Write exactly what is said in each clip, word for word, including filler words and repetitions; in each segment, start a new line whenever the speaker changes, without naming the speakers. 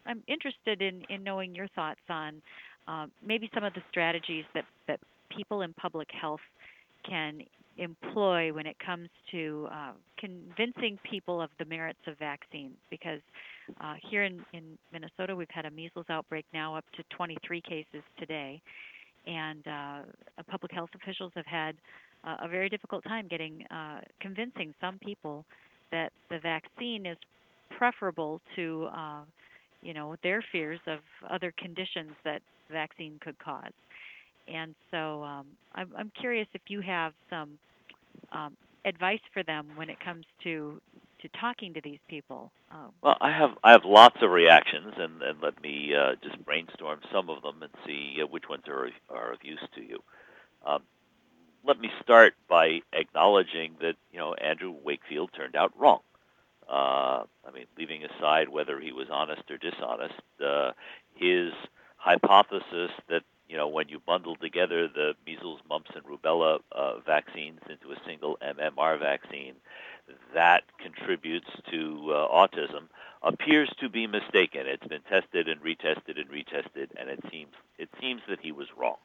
I'm interested in, in knowing your thoughts on uh, maybe some of the strategies that, that people in public health can employ when it comes to uh, convincing people of the merits of vaccines. Because uh, here in, in Minnesota, we've had a measles outbreak now up to twenty-three cases today, and uh, public health officials have had uh, a very difficult time getting uh, convincing some people that the vaccine is preferable to, uh, you know, their fears of other conditions that vaccine could cause. And so um, I'm, I'm curious if you have some um, advice for them when it comes to to talking to these people. Um,
Well, I have I have lots of reactions, and, and let me uh, just brainstorm some of them and see uh, which ones are are of use to you. Um, Let me start by acknowledging that you know Andrew Wakefield turned out wrong. Uh, I mean, leaving aside whether he was honest or dishonest, uh, his hypothesis that you know when you bundle together the measles, mumps, and rubella uh, vaccines into a single M M R vaccine, that contributes to uh, autism, appears to be mistaken. It's been tested and retested and retested, and it seems it seems that he was wrong.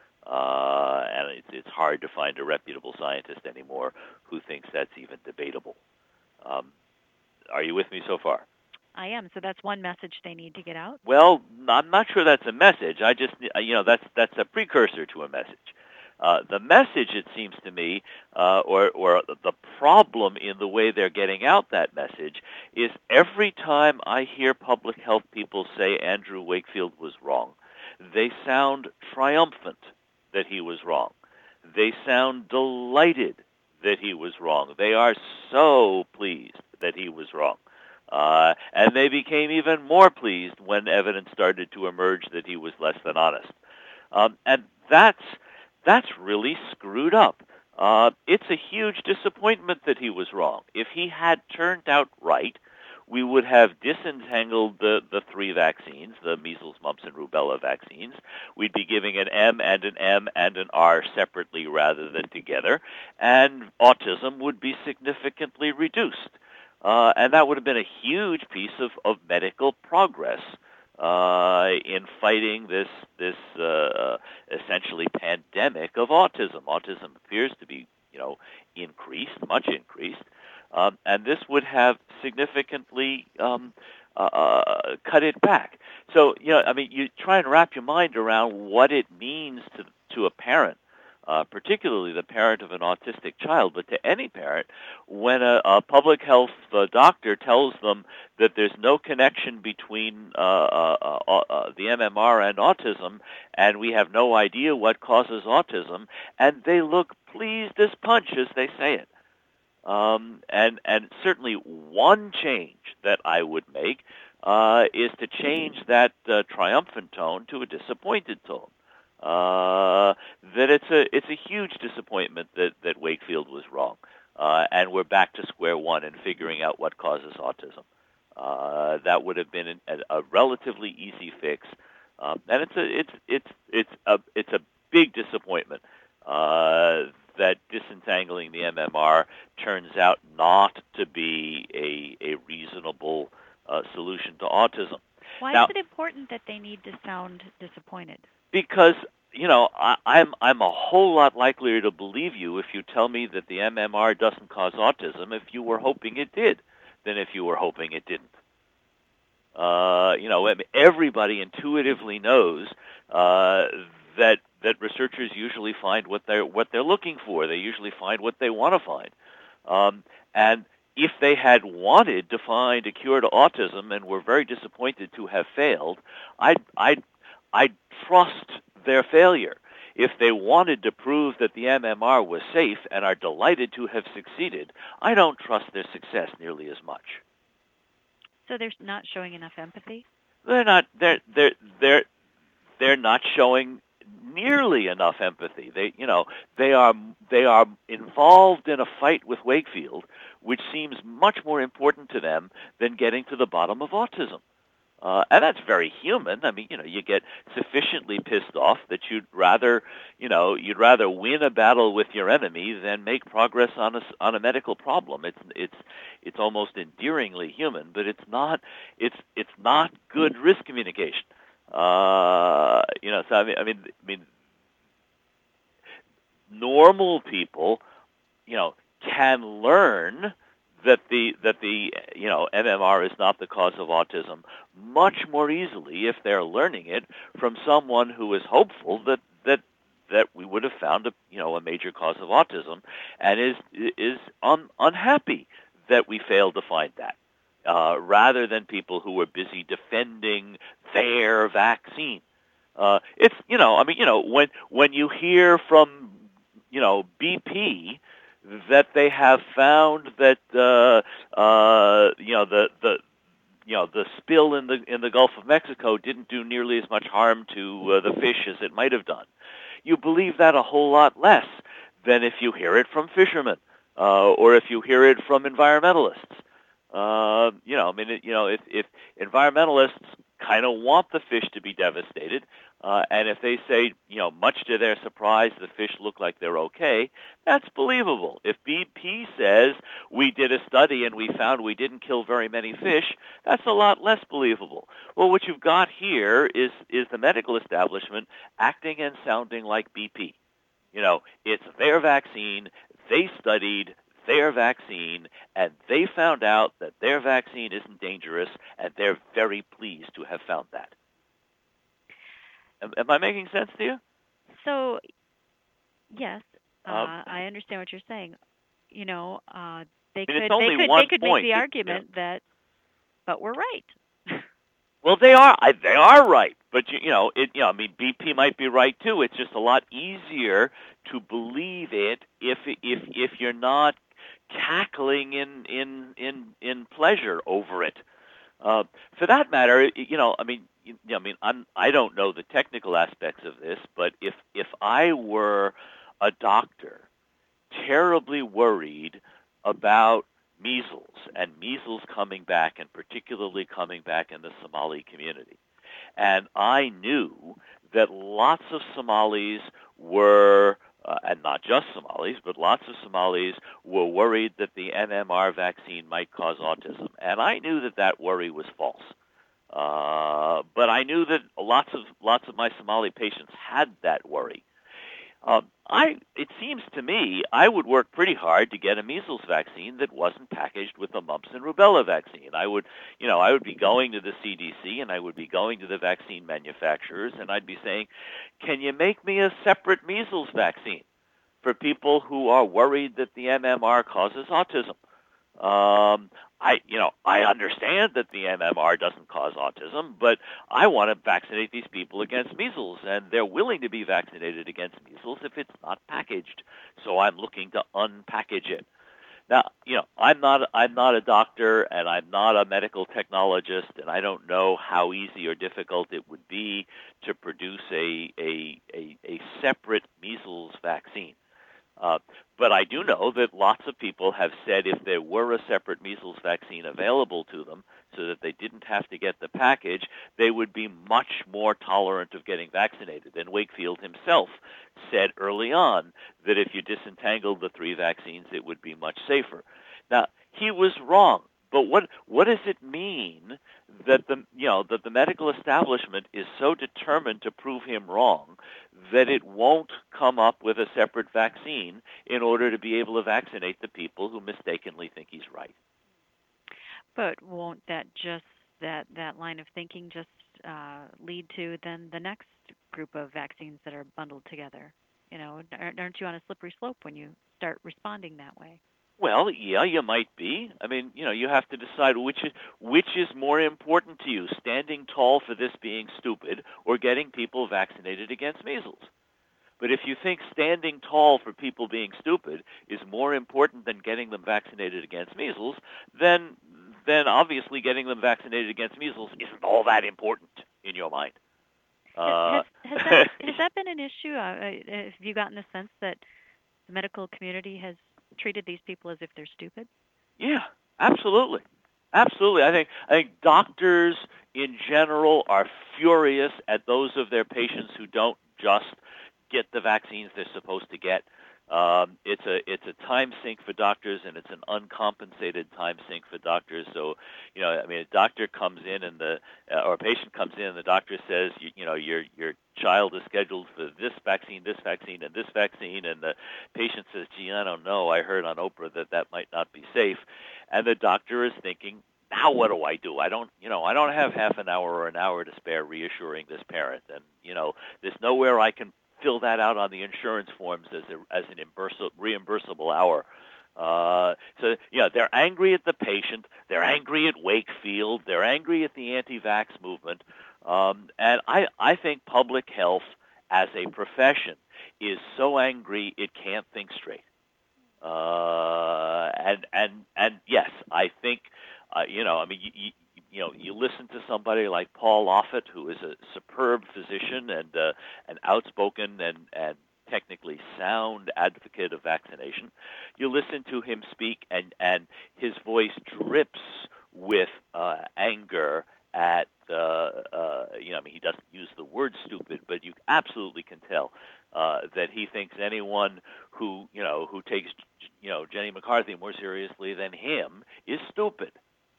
Uh, and it's, it's hard to find a reputable scientist anymore who thinks that's even debatable. Um, are you with me so far?
I am. So that's one message they need to get out.
Well, I'm not sure that's a message. I just, you know, that's that's a precursor to a message. Uh, the message, it seems to me, uh, or or the problem in the way they're getting out that message is every time I hear public health people say Andrew Wakefield was wrong, they sound triumphant that he was wrong. They sound delighted that he was wrong. They are so pleased that he was wrong. Uh, and they became even more pleased when evidence started to emerge that he was less than honest. Um, and that's that's really screwed up. Uh, it's a huge disappointment that he was wrong. If he had turned out right, we would have disentangled the, the three vaccines, the measles, mumps, and rubella vaccines. We'd be giving an M and an M and an R separately rather than together, and autism would be significantly reduced. Uh, and that would have been a huge piece of, of medical progress uh, in fighting this this uh, essentially pandemic of autism. Autism appears to be, you know, increased, much increased, um, and this would have significantly um, uh, uh, cut it back. So, you know, I mean, you try and wrap your mind around what it means to to a parent. Uh, particularly the parent of an autistic child, but to any parent, when a, a public health uh, doctor tells them that there's no connection between uh, uh, uh, uh, the M M R and autism, and we have no idea what causes autism, and they look pleased as punch as they say it. Um, and, and certainly one change that I would make uh, is to change that uh, triumphant tone to a disappointed tone. Uh, that it's a it's a huge disappointment that, that Wakefield was wrong, uh, and we're back to square one in figuring out what causes autism. Uh, that would have been an, a, a relatively easy fix, um, and it's a it's it's it's a it's a big disappointment uh, that disentangling the M M R turns out not to be a a reasonable uh, solution to autism.
Why
Now,
is it important that they need to sound disappointed?
Because, you know, I, I'm I'm a whole lot likelier to believe you if you tell me that the M M R doesn't cause autism if you were hoping it did, than if you were hoping it didn't. Uh, you know, everybody intuitively knows uh, that that researchers usually find what they're what they're looking for. They usually find what they want to find, um, and if they had wanted to find a cure to autism and were very disappointed to have failed, I'd I'd I'd trust their failure. If they wanted to prove that the M M R was safe and are delighted to have succeeded, I don't trust their success nearly as much.
So they're not showing enough empathy?
They're not they're they're they're they're not showing nearly enough empathy. They you know, they are they are involved in a fight with Wakefield, which seems much more important to them than getting to the bottom of autism. Uh, and that's very human. I mean, you know, you get sufficiently pissed off that you'd rather, you know, you'd rather win a battle with your enemy than make progress on a on a medical problem. It's it's it's almost endearingly human, but it's not it's it's not good risk communication. Uh, you know, so I mean, I mean, I mean, normal people, you know, can learn that the that the you know M M R is not the cause of autism much more easily if they're learning it from someone who is hopeful that that that we would have found a you know a major cause of autism and is is un, unhappy that we failed to find that, uh, rather than people who are busy defending their vaccine. Uh, it's you know I mean you know when when you hear from you know B P that they have found that uh, uh, you know the the you know the spill in the in the Gulf of Mexico didn't do nearly as much harm to uh, the fish as it might have done. You believe that a whole lot less than if you hear it from fishermen uh, or if you hear it from environmentalists. Uh, you know, I mean, it, you know, if, if environmentalists kind of want the fish to be devastated, uh, and if they say, you know, much to their surprise, the fish look like they're okay, that's believable. If B P says we did a study and we found we didn't kill very many fish, that's a lot less believable. Well, what you've got here is is the medical establishment acting and sounding like B P. You know, it's their vaccine, they studied their vaccine, and they found out that their vaccine isn't dangerous, and they're very pleased to have found that. Am, am I making sense to you?
So, yes, uh,
Um,
I understand what you're saying. You know, uh, they
I mean,
could
it's only
they could
one
they could
point.
make the
It-
argument that, but we're right.
Well, they are. I, they are right, but you, you know, it. You know, I mean, B P might be right too. It's just a lot easier to believe it if if if you're not cackling in in in in pleasure over it. Uh, for that matter, you know, I mean, you know, I mean, I'm I don't know the technical aspects of this, but if if I were a doctor terribly worried about measles and measles coming back, and particularly coming back in the Somali community, and I knew that lots of Somalis were, uh, and not just Somalis, but lots of Somalis were worried that the M M R vaccine might cause autism. And I knew that that worry was false. Uh, but I knew that lots of lots of my Somali patients had that worry. Uh, I, it seems to me I would work pretty hard to get a measles vaccine that wasn't packaged with a mumps and rubella vaccine. I would, you know, I would be going to the C D C and I would be going to the vaccine manufacturers and I'd be saying, can you make me a separate measles vaccine for people who are worried that the M M R causes autism? Um, I, you know, I understand that the M M R doesn't cause autism, but I want to vaccinate these people against measles, and they're willing to be vaccinated against measles if it's not packaged. So I'm looking to unpackage it. Now, you know, I'm not I'm not a doctor, and I'm not a medical technologist, and I don't know how easy or difficult it would be to produce a a a, a separate measles vaccine. Uh, but I do know that lots of people have said if there were a separate measles vaccine available to them so that they didn't have to get the package, they would be much more tolerant of getting vaccinated. And Wakefield himself said early on that if you disentangled the three vaccines, it would be much safer. Now, he was wrong. But what what does it mean that the you know that the medical establishment is so determined to prove him wrong that it won't come up with a separate vaccine in order to be able to vaccinate the people who mistakenly think he's right?
But won't that just that that line of thinking just uh, lead to then the next group of vaccines that are bundled together? You know, aren't aren't you on a slippery slope when you start responding that way?
Well, yeah, you might be. I mean, you know, you have to decide which is which is more important to you: standing tall for this being stupid, or getting people vaccinated against measles. But if you think standing tall for people being stupid is more important than getting them vaccinated against measles, then then obviously getting them vaccinated against measles isn't all that important in your mind.
Has
Uh,
has that has that been an issue? Uh, have you gotten the sense that the medical community has treated these people as if they're stupid?
Yeah, absolutely. Absolutely. I think I think doctors in general are furious at those of their patients who don't just get the vaccines they're supposed to get. Um, it's a it's a time sink for doctors, and it's an uncompensated time sink for doctors. So, you know, I mean, a doctor comes in and the uh, or a patient comes in and the doctor says, you, you know, your your child is scheduled for this vaccine, this vaccine, and this vaccine, and the patient says, gee, I don't know, I heard on Oprah that that might not be safe, and the doctor is thinking, now what do I do? I don't, you know, I don't have half an hour or an hour to spare reassuring this parent, and you know, there's nowhere I can fill that out on the insurance forms as a, as an reimbursable hour. Uh, so, you know, they're angry at the patient, they're angry at Wakefield, they're angry at the anti-vax movement, um, and I, I think public health as a profession is so angry it can't think straight. Uh, and and and yes, I think, uh, you know, I mean, you, you, you know, you listen to somebody like Paul Offit, who is a superb physician and uh, an outspoken and, and technically sound advocate of vaccination. You listen to him speak, and, and his voice drips with uh, anger at, uh, uh, you know, I mean, he doesn't use the word stupid, but you absolutely can tell uh, that he thinks anyone who, you know, who takes, you know, Jenny McCarthy more seriously than him is stupid.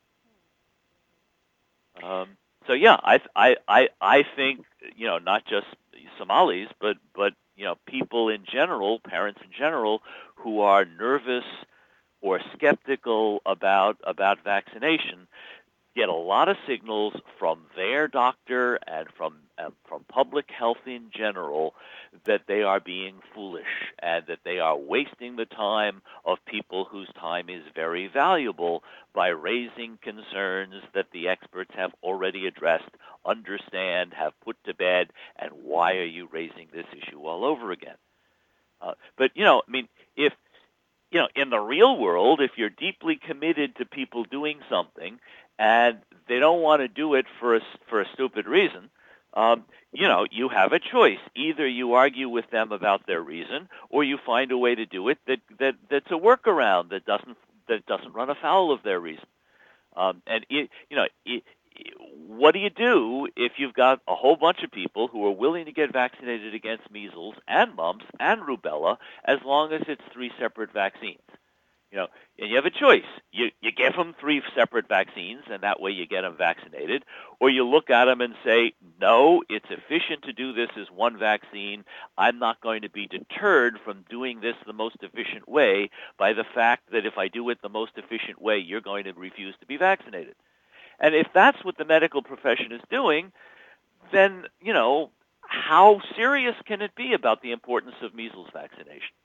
Um, so yeah, I, I, I, I think, you know, not just Somalis, but, but, you know, people in general, parents in general, who are nervous or skeptical about, about vaccination, get a lot of signals from their doctor and from uh, from public health in general that they are being foolish and that they are wasting the time of people whose time is very valuable by raising concerns that the experts have already addressed, understand, have put to bed, and why are you raising this issue all over again? Uh, but, you know, I mean, if you know, in the real world, if you're deeply committed to people doing something and they don't want to do it for a, for a stupid reason, um, you know, you have a choice. Either you argue with them about their reason, or you find a way to do it that, that that's a workaround that doesn't that doesn't run afoul of their reason. Um, and it, you know, it, what do you do if you've got a whole bunch of people who are willing to get vaccinated against measles and mumps and rubella as long as it's three separate vaccines? You know, and you have a choice. You you give them three separate vaccines, and that way you get them vaccinated, or you look at them and say, no, it's efficient to do this as one vaccine. I'm not going to be deterred from doing this the most efficient way by the fact that if I do it the most efficient way, you're going to refuse to be vaccinated. And if that's what the medical profession is doing, then, you know, how serious can it be about the importance of measles vaccination?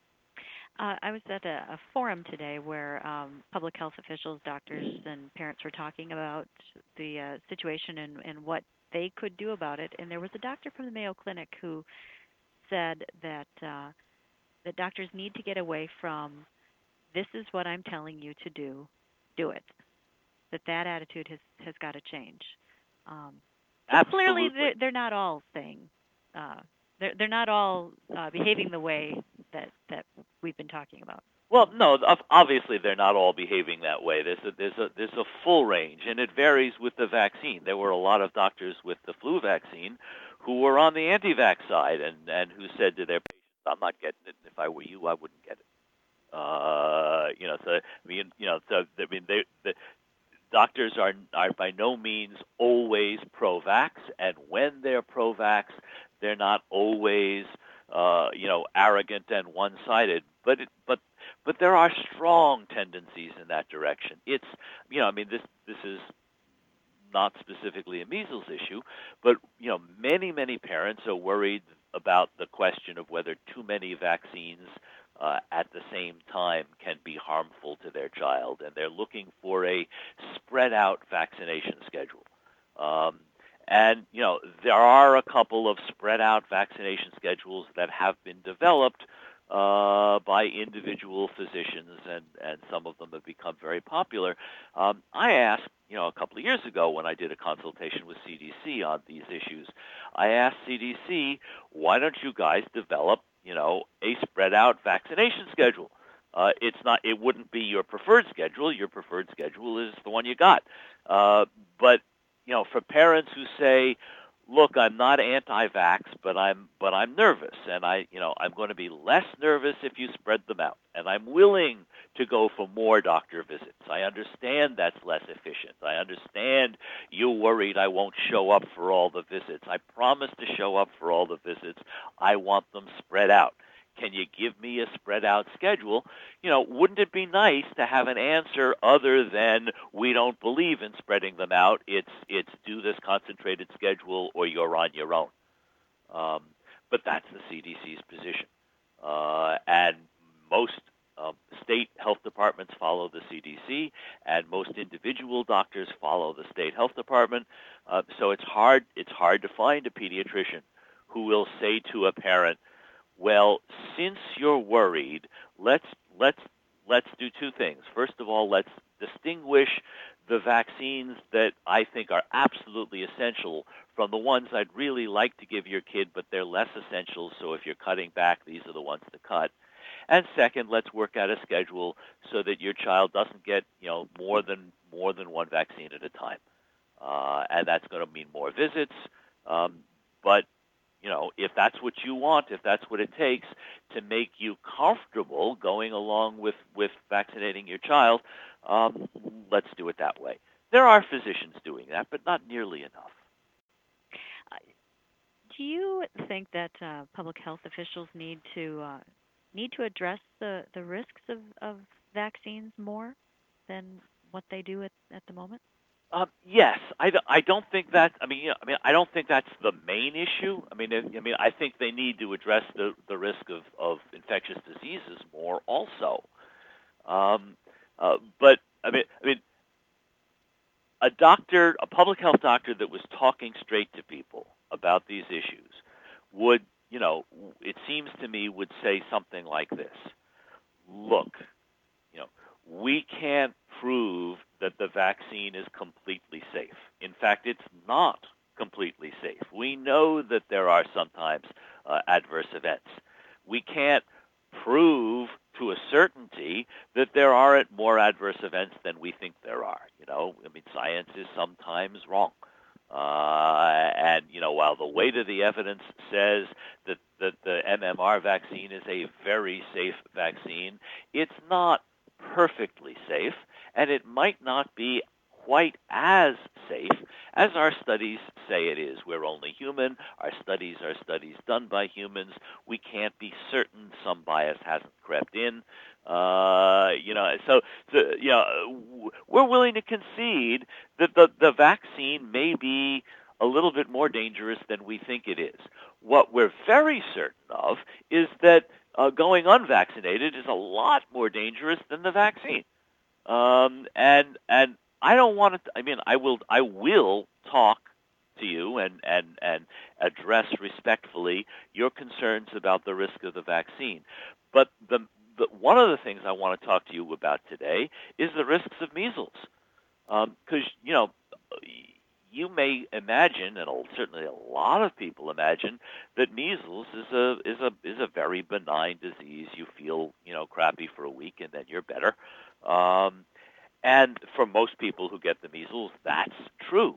Uh, I was at a, a forum today where um, public health officials, doctors, and parents were talking about the uh, situation and, and what they could do about it. And there was a doctor from the Mayo Clinic who said that uh, that doctors need to get away from, this is what I'm telling you to do, do it. That that attitude has, has got to change. Um, clearly, they're, they're not all saying, uh, they're, they're not all uh, behaving the way that, that we've been talking about.
Well, no, obviously they're not all behaving that way. There's a, there's a, there's a full range, and it varies with the vaccine. There were a lot of doctors with the flu vaccine who were on the anti-vax side and, and who said to their patients, I'm not getting it, and if I were you, I wouldn't get it. Uh, you know, so, I mean, you know, so, I mean, they, the, doctors are, are by no means always pro-vax, and when they're pro-vax, they're not always, uh, you know, arrogant and one-sided. But it, but but there are strong tendencies in that direction. It's, you know, I mean, this this is not specifically a measles issue, but you know, many many parents are worried about the question of whether too many vaccines Uh, at the same time can be harmful to their child, and they're looking for a spread-out vaccination schedule. Um, and, you know, there are a couple of spread-out vaccination schedules that have been developed uh, by individual physicians, and, and some of them have become very popular. Um, I asked, you know, a couple of years ago when I did a consultation with C D C on these issues, I asked C D C, why don't you guys develop, you know, a spread-out vaccination schedule? Uh, it's not, it wouldn't be your preferred schedule. Your preferred schedule is the one you got. Uh, but, you know, for parents who say, look, I'm not anti-vax, but I'm but I'm nervous, and I you know I'm going to be less nervous if you spread them out, and I'm willing to go for more doctor visits. I understand that's less efficient. I understand you're worried I won't show up for all the visits. I promise to show up for all the visits. I want them spread out. Can you give me a spread out schedule? You know, wouldn't it be nice to have an answer other than we don't believe in spreading them out? It's it's do this concentrated schedule or you're on your own. Um, but that's the C D C's position. Uh, and most uh, state health departments follow the C D C, and most individual doctors follow the state health department. Uh, so it's hard it's hard to find a pediatrician who will say to a parent, well, since you're worried, let's let's let's do two things. First of all, let's distinguish the vaccines that I think are absolutely essential from the ones I'd really like to give your kid, but they're less essential, so if you're cutting back, these are the ones to cut. And second, let's work out a schedule so that your child doesn't get, you know, more than more than one vaccine at a time. Uh, and that's going to mean more visits, um, but you know, if that's what you want, if that's what it takes to make you comfortable going along with, with vaccinating your child, um, let's do it that way. There are physicians doing that, but not nearly enough.
Uh, do you think that uh, public health officials need to uh, need to address the, the risks of, of vaccines more than what they do at, at the moment?
Um, yes, I, I don't think that. I mean, you know, I mean, I don't think that's the main issue. I mean, I mean, I think they need to address the, the risk of, of infectious diseases more, also. Um, uh, but I mean, I mean, a doctor, a public health doctor that was talking straight to people about these issues would, you know, it seems to me, would say something like this: look, you know, we can't prove that the vaccine is completely safe. In fact, it's not completely safe. We know that there are sometimes uh, adverse events. We can't prove to a certainty that there aren't more adverse events than we think there are. You know, I mean, science is sometimes wrong. Uh, and, you know, while the weight of the evidence says that, that the M M R vaccine is a very safe vaccine, it's not perfectly safe, and it might not be quite as safe as our studies say it is. We're only human. Our studies are studies done by humans. We can't be certain some bias hasn't crept in. Uh, you know, so, the, you know, we're willing to concede that the, the vaccine may be a little bit more dangerous than we think it is. What we're very certain of is that uh, going unvaccinated is a lot more dangerous than the vaccine. Um, and and I don't want to. I mean, I will. I will talk to you and and and address respectfully your concerns about the risk of the vaccine. But the, the one of the things I want to talk to you about today is the risks of measles, because um, you know. You may imagine, and certainly a lot of people imagine, that measles is a is a is a very benign disease. You feel, you know, crappy for a week, and then you're better. Um, and for most people who get the measles, that's true.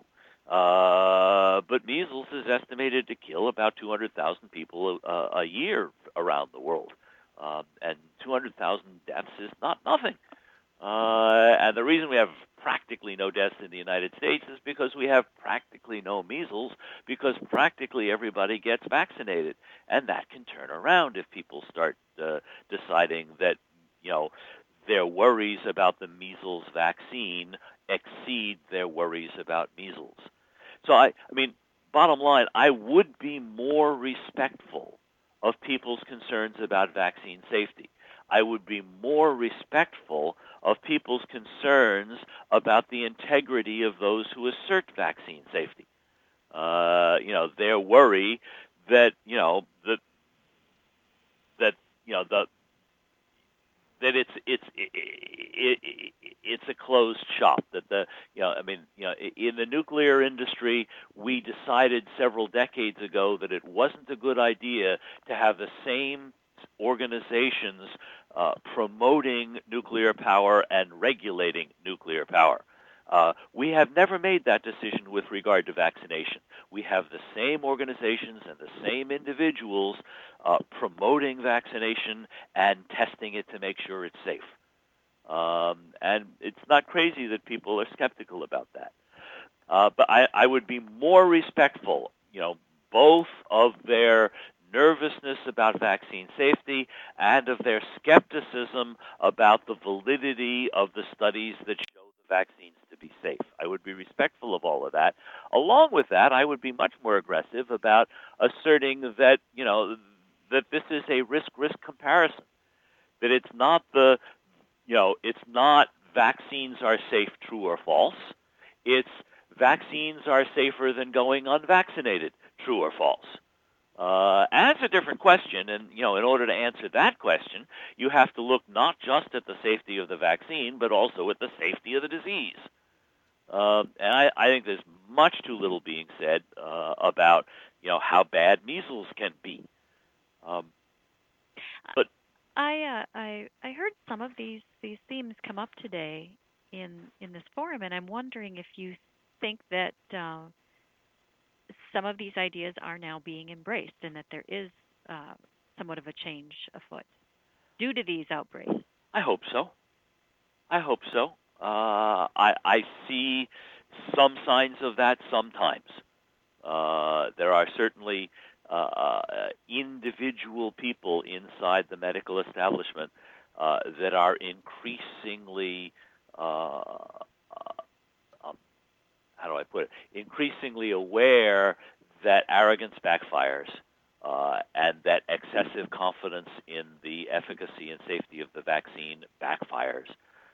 Uh, but measles is estimated to kill about two hundred thousand people a, a year around the world, um, and two hundred thousand deaths is not nothing. Uh, and the reason we have practically no deaths in the United States is because we have practically no measles, because practically everybody gets vaccinated. And that can turn around if people start uh, deciding that, you know, their worries about the measles vaccine exceed their worries about measles. So, I, I mean, bottom line, I would be more respectful of people's concerns about vaccine safety. I would be more respectful of people's concerns about the integrity of those who assert vaccine safety. Uh, you know, their worry that, you know, that, that you know, the, that it's it's it, it, it's a closed shop. That the you know I mean you know in the nuclear industry, we decided several decades ago that it wasn't a good idea to have the same organizations uh, promoting nuclear power and regulating nuclear power. Uh, we have never made that decision with regard to vaccination. We have the same organizations and the same individuals uh, promoting vaccination and testing it to make sure it's safe. Um, and it's not crazy that people are skeptical about that. Uh, but I, I would be more respectful, you know, both of their nervousness about vaccine safety and of their skepticism about the validity of the studies that show the vaccines to be safe. I would be respectful of all of that. Along with that, I would be much more aggressive about asserting that, you know, that this is a risk-risk comparison, that it's not the, you know, it's not vaccines are safe, true or false. It's vaccines are safer than going unvaccinated, true or false. Uh, and it's a different question, and you know, in order to answer that question, you have to look not just at the safety of the vaccine, but also at the safety of the disease. Uh, and I, I think there's much too little being said uh, about, you know, how bad measles can be. Um, but
I, uh, I I heard some of these these themes come up today in in this forum, and I'm wondering if you think that uh, some of these ideas are now being embraced, and that there is uh, somewhat of a change afoot due to these outbreaks.
I hope so. I hope so. Uh, I, I see some signs of that sometimes. Uh, there are certainly uh, individual people inside the medical establishment uh, that are increasingly, uh, um, how do I put it, increasingly aware that arrogance backfires uh, and that excessive confidence in the efficacy and safety of the vaccine backfires.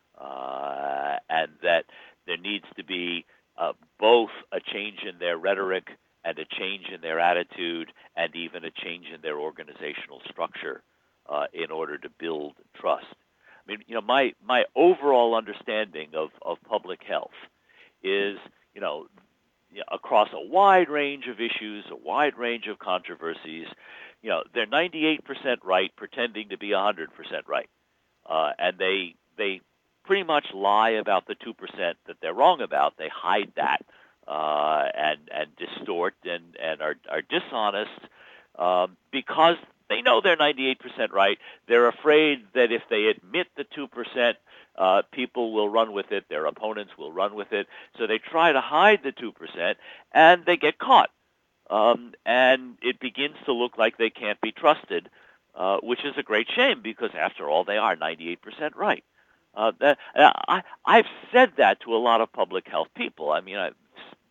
Uh, and that there needs to be uh, both a change in their rhetoric and a change in their attitude and even a change in their organizational structure uh, in order to build trust. I mean, you know, my, my overall understanding of, of public health is, you know, across a wide range of issues, a wide range of controversies, you know, they're ninety-eight percent right pretending to be one hundred percent right. Uh, and they they pretty much lie about the two percent that they're wrong about. They hide that uh, and and distort and, and are, are dishonest um, because they know they're ninety-eight percent right. They're afraid that if they admit the two percent, uh, people will run with it, their opponents will run with it. So they try to hide the two percent, and they get caught. Um, and it begins to look like they can't be trusted, uh, which is a great shame because, after all, they are ninety-eight percent right. Uh, that, I, I've said that to a lot of public health people. I mean, I've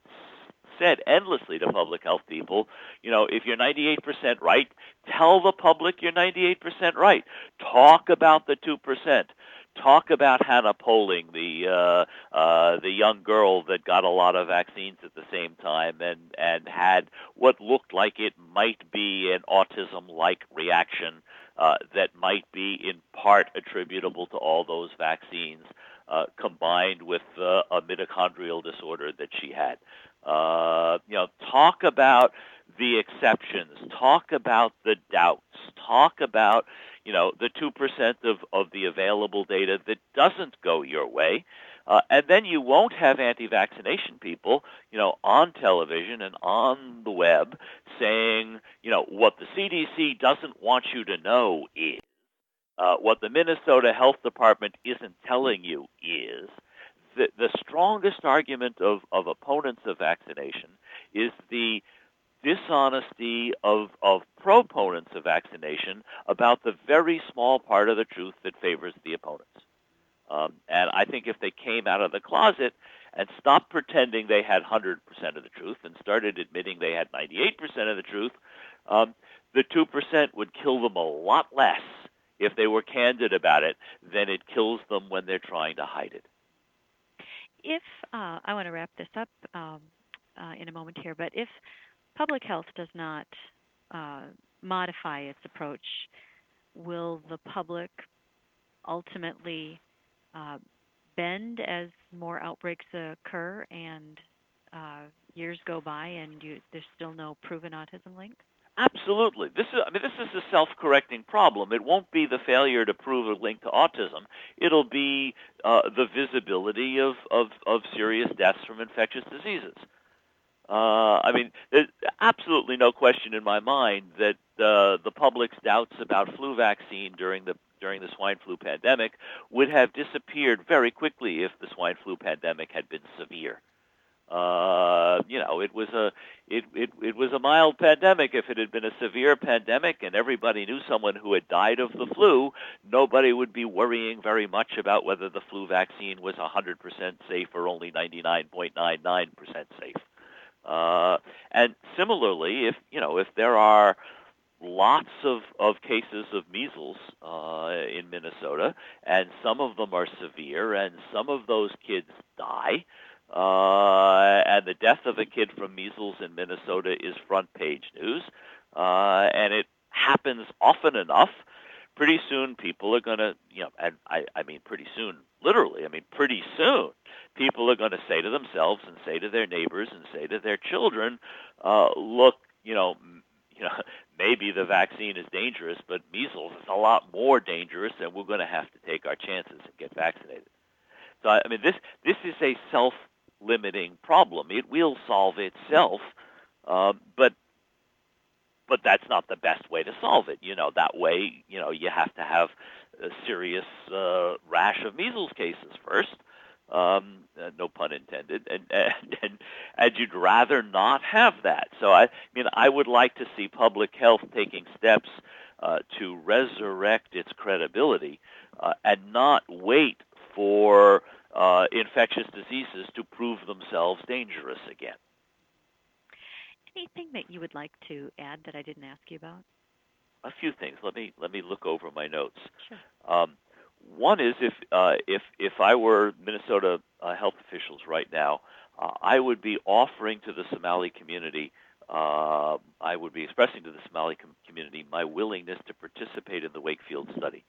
said endlessly to public health people, you know, if you're ninety-eight percent right, tell the public you're ninety-eight percent right. Talk about the two percent. Talk about Hannah Poling, the uh, uh, the young girl that got a lot of vaccines at the same time and, and had what looked like it might be an autism-like reaction uh, that might be in part attributable to all those vaccines, uh, combined with uh, a mitochondrial disorder that she had. Uh, you know, talk about the exceptions. Talk about the doubts. Talk about, you know, the two percent of, of the available data that doesn't go your way. Uh, and then you won't have anti-vaccination people, you know, on television and on the web saying, you know, what the C D C doesn't want you to know is, uh, what the Minnesota Health Department isn't telling you is. The, the strongest argument of, of opponents of vaccination is the dishonesty of, of proponents of vaccination about the very small part of the truth that favors the opponents. Um, and I think if they came out of the closet and stopped pretending they had one hundred percent of the truth and started admitting they had ninety-eight percent of the truth, um, the two percent would kill them a lot less if they were candid about it than it kills them when they're trying to hide it.
If, uh, I want to wrap this up um, uh, in a moment here, but if public health does not uh, modify its approach, will the public ultimately uh, bend as more outbreaks occur and uh, years go by and you, there's still no proven autism link?
Absolutely. This is, I mean, this is a self-correcting problem. It won't be the failure to prove a link to autism. It'll be uh, the visibility of, of, of serious deaths from infectious diseases. Uh, I mean, there's absolutely no question in my mind that uh, the public's doubts about flu vaccine during the during the swine flu pandemic would have disappeared very quickly if the swine flu pandemic had been severe. Uh, you know, it was a it, it it was a mild pandemic. If it had been a severe pandemic and everybody knew someone who had died of the flu, nobody would be worrying very much about whether the flu vaccine was one hundred percent safe or only ninety-nine point nine nine percent safe. Uh, and similarly, if you know, if there are lots of, of cases of measles uh, in Minnesota, and some of them are severe, and some of those kids die, uh, and the death of a kid from measles in Minnesota is front page news, uh, and it happens often enough, pretty soon people are going to, you know, and I, I mean pretty soon, literally, I mean pretty soon, people are going to say to themselves and say to their neighbors and say to their children, uh, look, you know, m- you know, maybe the vaccine is dangerous, but measles is a lot more dangerous, and we're going to have to take our chances and get vaccinated. So, I mean, this this is a self-limiting problem. It will solve itself, uh, but but that's not the best way to solve it. You know, that way, you know, you have to have a serious uh, rash of measles cases first. Um, uh, no pun intended, and, and and and you'd rather not have that. So I, I mean, I would like to see public health taking steps uh, to resurrect its credibility uh, and not wait for uh, infectious diseases to prove themselves dangerous again.
Anything that you would like to add that I didn't ask you about?
A few things. Let me let me look over my notes.
Sure.
Um, One is if uh, if if I were Minnesota uh, health officials right now, uh, I would be offering to the Somali community, uh, I would be expressing to the Somali com- community my willingness to participate in the Wakefield study.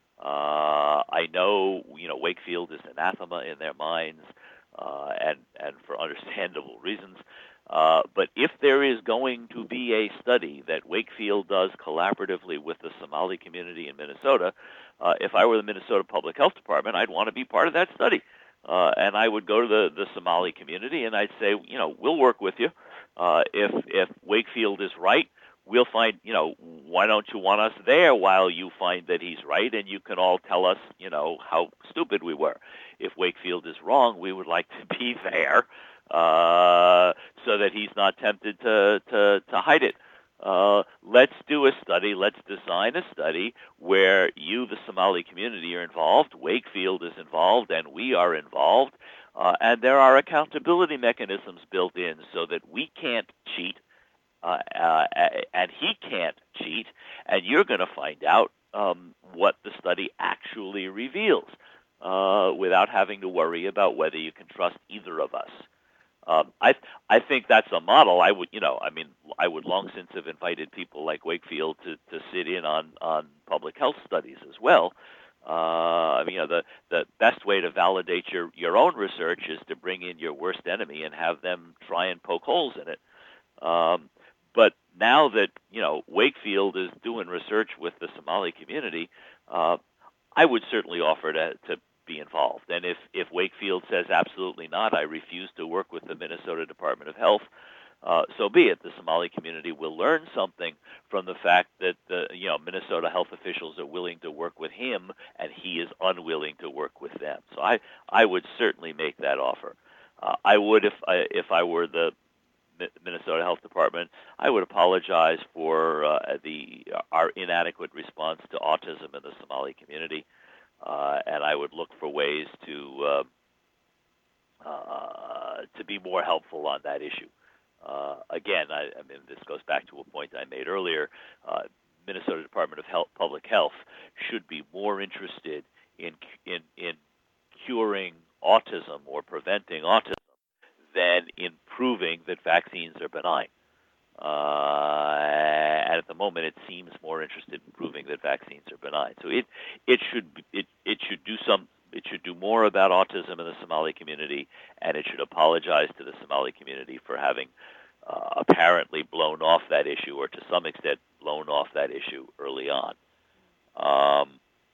Uh, I know you know Wakefield is anathema in their minds, uh, and and for understandable reasons. Uh, but if there is going to be a study that Wakefield does collaboratively with the Somali community in Minnesota, uh, if I were the Minnesota Public Health Department, I'd want to be part of that study. Uh, and I would go to the, the Somali community and I'd say, you know, we'll work with you. Uh, if if Wakefield is right, we'll find, you know, why don't you want us there while you find that he's right, and you can all tell us, you know, how stupid we were. If Wakefield is wrong, we would like to be there uh, so that he's not tempted to, to, to hide it. Uh, let's do a study. Let's design a study where you, the Somali community, are involved, Wakefield is involved, and we are involved, uh, and there are accountability mechanisms built in so that we can't cheat, uh, uh, and he can't cheat, and you're going to find out um, what the study actually reveals uh, without having to worry about whether you can trust either of us. Um, I I think that's a model. I would, you know, I mean, I would long since have invited people like Wakefield to, to sit in on, on public health studies as well. Uh, I mean, you know, the, the best way to validate your, your own research is to bring in your worst enemy and have them try and poke holes in it. Um, but now that, you know, Wakefield is doing research with the Somali community, uh, I would certainly offer to, to be involved. And if, if Wakefield says absolutely not, I refuse to work with the Minnesota Department of Health, uh, so be it. The Somali community will learn something from the fact that the you know Minnesota health officials are willing to work with him and he is unwilling to work with them. So I, I would certainly make that offer. Uh, I would if I, if I were the Minnesota Health Department, I would apologize for uh, the our inadequate response to autism in the Somali community. Uh, and I would look for ways to uh, uh, to be more helpful on that issue. Uh, again, I, I mean, this goes back to a point I made earlier. Uh, Minnesota Department of Health, Public Health should be more interested in in in curing autism or preventing autism than in proving that vaccines are benign. Uh, and at the moment, it seems more interested in proving that vaccines are benign. So it it should it it should do some it should do more about autism in the Somali community, and it should apologize to the Somali community for having uh, apparently blown off that issue, or to some extent blown off that issue early on. Um,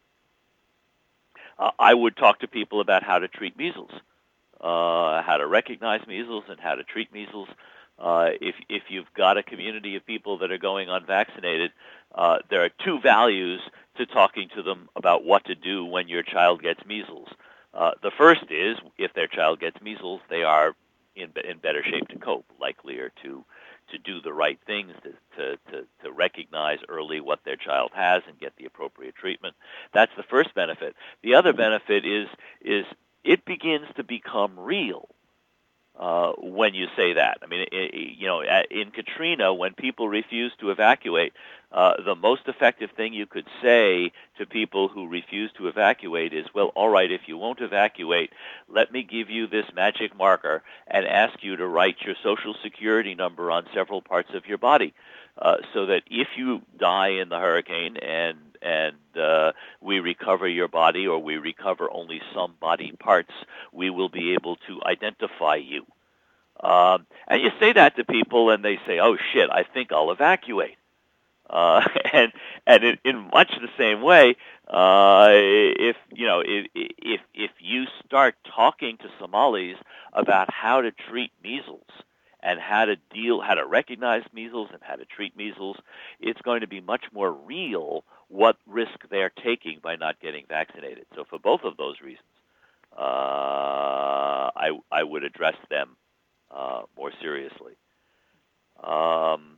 uh, I would talk to people about how to treat measles, uh, how to recognize measles and how to treat measles. Uh, if if you've got a community of people that are going unvaccinated, uh, there are two values to talking to them about what to do when your child gets measles. Uh, the first is, if their child gets measles, they are in in better shape to cope, likelier to to do the right things, to, to, to, to recognize early what their child has and get the appropriate treatment. That's the first benefit. The other benefit is is it begins to become real uh, when you say that. I mean, it, it, you know, in Katrina, when people refused to evacuate, uh, the most effective thing you could say to people who refuse to evacuate is, well, all right, if you won't evacuate, let me give you this magic marker and ask you to write your Social Security number on several parts of your body, uh, so that if you die in the hurricane and and uh, we recover your body, or we recover only some body parts, we will be able to identify you. Um, and you say that to people, and they say, "Oh shit, I think I'll evacuate." Uh, and and in, in much the same way, uh, if you know, if, if if you start talking to Somalis about how to treat measles and how to deal, how to recognize measles and how to treat measles, it's going to be much more real what risk they're taking by not getting vaccinated. So for both of those reasons, uh, I I would address them uh, more seriously. Um,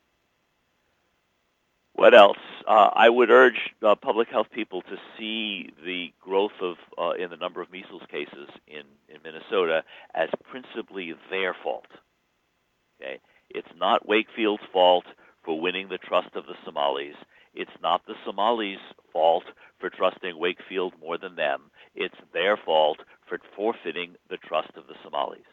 What else? Uh, I would urge uh, public health people to see the growth of uh, in the number of measles cases in, in Minnesota as principally their fault. Okay, it's not Wakefield's fault for winning the trust of the Somalis. It's not the Somalis' fault for trusting Wakefield more than them. It's their fault for forfeiting the trust of the Somalis.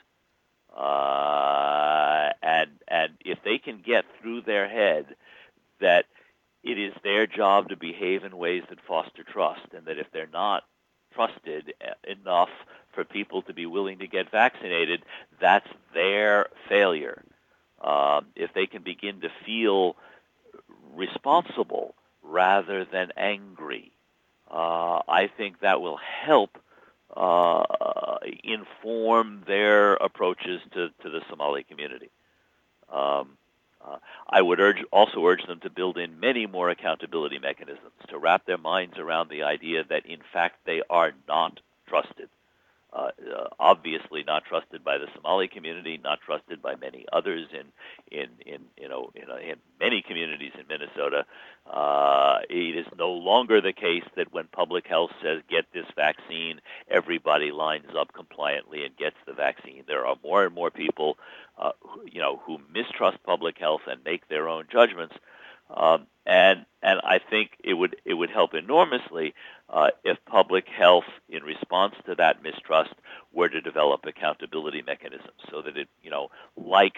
Uh, and and if they can get through their head that it is their job to behave in ways that foster trust, and that if they're not trusted enough for people to be willing to get vaccinated, that's their failure. Um, if they can begin to feel responsible rather than angry, uh, I think that will help uh, inform their approaches to, to the Somali community. Um, Uh, I would urge, also urge them to build in many more accountability mechanisms, to wrap their minds around the idea that, in fact, they are not trusted. Uh, uh, obviously not trusted by the Somali community, not trusted by many others in in in you know in, uh, in many communities in Minnesota. Uh, it is no longer the case that when public health says get this vaccine, everybody lines up compliantly and gets the vaccine. There are more and more people, uh, who, you know, who mistrust public health and make their own judgments. Um, and and I think it would it would help enormously uh, if public health, in response to that mistrust, were to develop accountability mechanisms, so that it, you know, like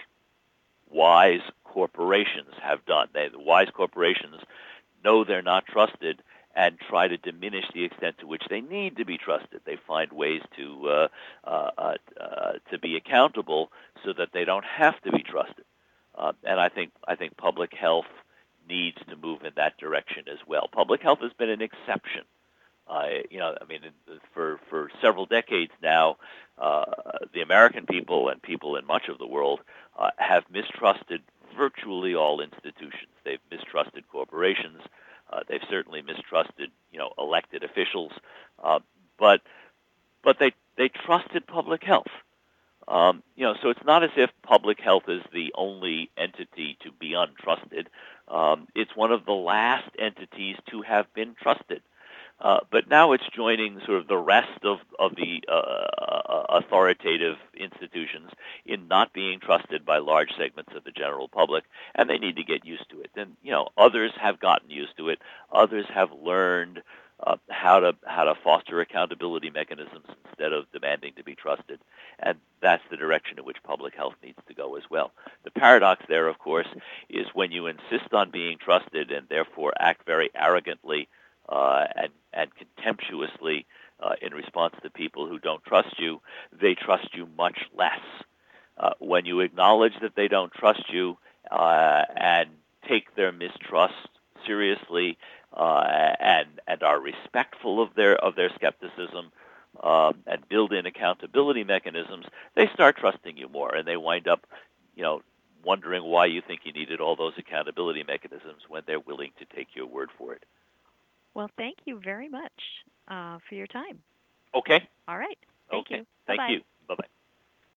wise corporations have done. They, the wise corporations know they're not trusted and try to diminish the extent to which they need to be trusted. They find ways to uh, uh, uh, uh, to be accountable so that they don't have to be trusted. Uh, and I think I think public health needs to move in that direction as well. Public health has been an exception. Uh, you know, I mean, for for several decades now, uh, the American people and people in much of the world uh, have mistrusted virtually all institutions. They've mistrusted corporations. Uh, they've certainly mistrusted, you know, elected officials. Uh, but but they they trusted public health. Um, you know, so it's not as if public health is the only entity to be untrusted. Um, it's one of the last entities to have been trusted. Uh, but now it's joining sort of the rest of, of the uh, authoritative institutions in not being trusted by large segments of the general public, and they need to get used to it. And, you know, others have gotten used to it. Others have learned uh, how to how to foster accountability mechanisms instead of demanding to be trusted. And that's the direction in which public health needs to go as well. The paradox there, of course, is when you insist on being trusted and therefore act very arrogantly Uh, and, and contemptuously uh, in response to people who don't trust you, they trust you much less. Uh, when you acknowledge that they don't trust you uh, and take their mistrust seriously uh, and and are respectful of their of their skepticism um, and build in accountability mechanisms, they start trusting you more, and they wind up, you know, wondering why you think you needed all those accountability mechanisms when they're willing to take your word for it.
Well, thank you very much uh, for your time.
Okay.
All right. Thank
okay.
you.
Thank
Bye-bye.
you. Bye-bye.